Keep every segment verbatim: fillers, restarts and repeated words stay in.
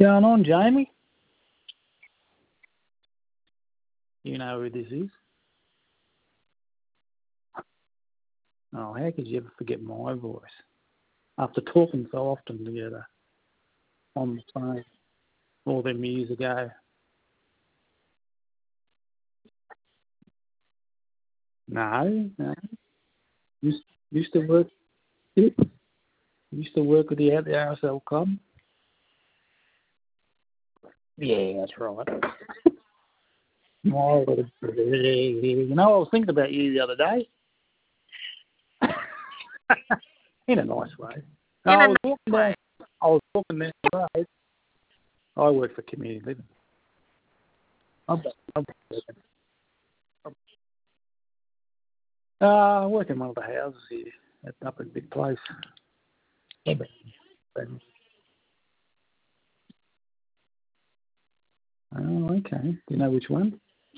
Going on, Jamie? You know who this is? Oh, how could you ever forget my voice? After talking so often together on the phone all them years ago. No, no. Used, used to work used to work with you at the R S L club. Yeah, that's right. Oh, you know, I was thinking about you the other day. In a nice way. No, I was walking down. I was walking down the road. I work for community living. I'm, I'm, uh, I work in one of the houses here at up at Big Place. Yeah, but, but, oh, okay. Do you know which one?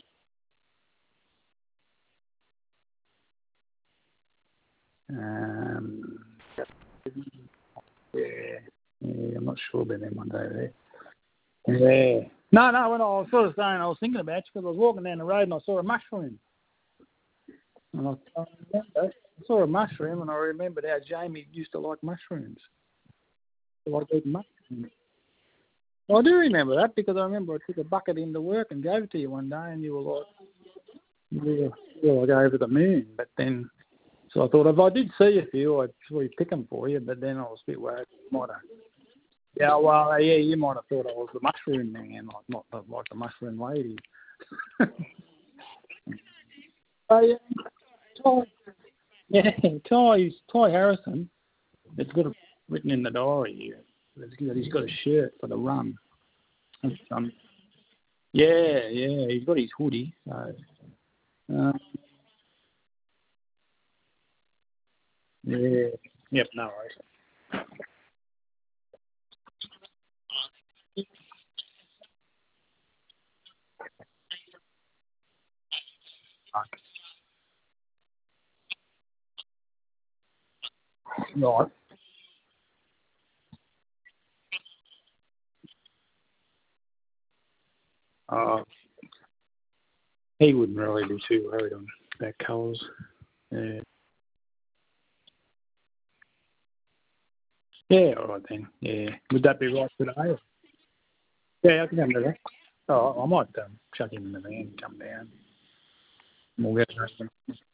Um, yeah, yeah, I'm not sure about them one day there. Yeah. No, no, when I was sort of saying, I was thinking about you because I was walking down the road and I saw a mushroom. And I, I, remember, I saw a mushroom and I remembered how Jamie used to like mushrooms. Like eating mushrooms. Well, I do remember that because I remember I took a bucket into work and gave it to you one day and you were like, you were, you were like over the moon. But then, so I thought if I did see a few, I'd probably pick them for you, but then I was a bit worried. Might have, yeah, well, yeah, you might have thought I was the mushroom man, like, not the, like the mushroom lady. So, yeah, Ty, yeah, Ty, Ty Harrison, it's got it written in the diary here. He's got a shirt for the run. Um, yeah, yeah, he's got his hoodie. So, uh, yeah, yep, no worries. Right. Uh, he wouldn't really be too worried on that colours. Yeah. Yeah, all right then. Yeah. Would that be right today? Yeah, I can come to that. Oh, I might um, chuck him in the van and come down. We'll get it.